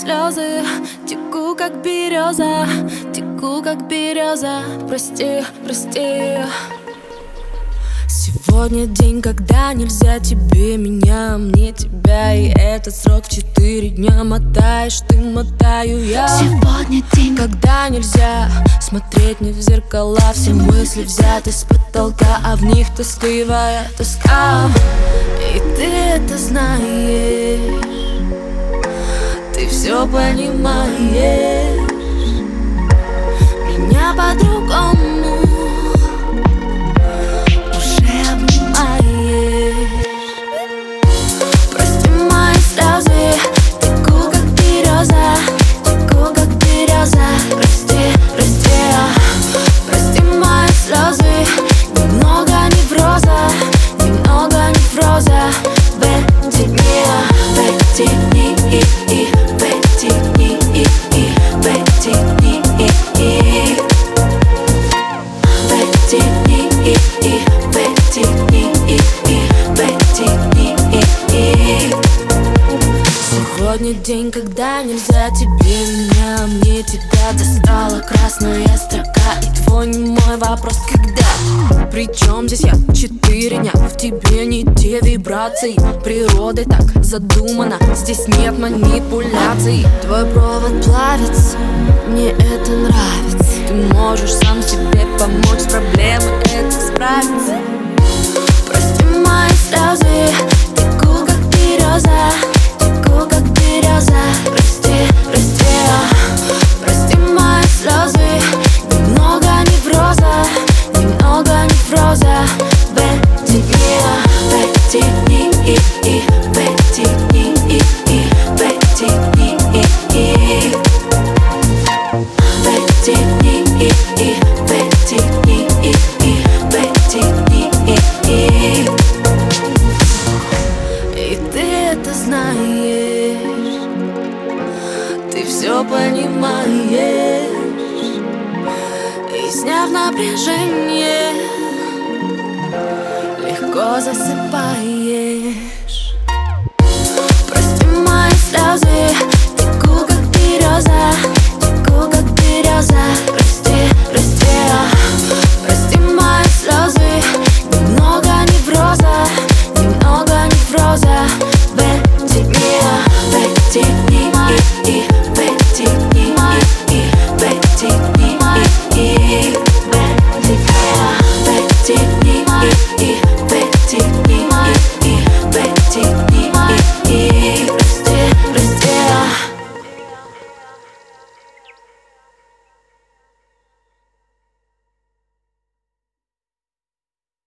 слезы, теку как береза, теку как береза. Прости, прости. Сегодня день, когда нельзя тебе меня, мне тебя. И этот срок 4 дня. Мотаешь ты, мотаю я. Сегодня день, когда нельзя смотреть не в зеркала. Все мысли взяты с потолка, а в них тоскливая тоска. И ты это знаешь, ты все понимаешь. Меня по-другому уже обнимаешь. Прости мои слезы, теку как береза, теку как береза. Прости, прости, прости мои слезы. Немного невроза, немного невроза. В эти дни, в эти дни, в эти дни, в эти дни, в эти дни, в эти дни, в эти дни. Сегодня день, когда нельзя тебе меня, мне тебя. Достала красная строка и твой немой вопрос когда. Причем здесь я 4 дня, в тебе не те вибрации. Природой так задумано, здесь нет манипуляций. Твой провод плавится, мне это нравится. Ты можешь сам себе помочь с проблемой этой справиться. Прости мои слезы, теку как береза, теку как береза. Прости, прости, прости мои слезы. Немного невроза, немного невроза. В эти дни, в эти дни, в эти дни, в эти дни, в эти дни, в эти дни, в эти дни. И ты это знаешь, ты все понимаешь. И сняв напряжение, легко засыпаешь.